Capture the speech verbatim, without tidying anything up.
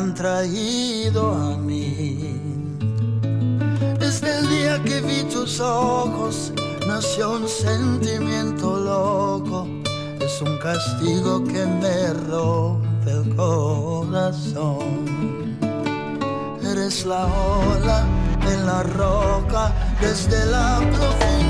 han traído a mí. Desde el día que vi tus ojos nació un sentimiento loco. Es un castigo que me rompe el corazón. Eres la ola en la roca desde la profundidad.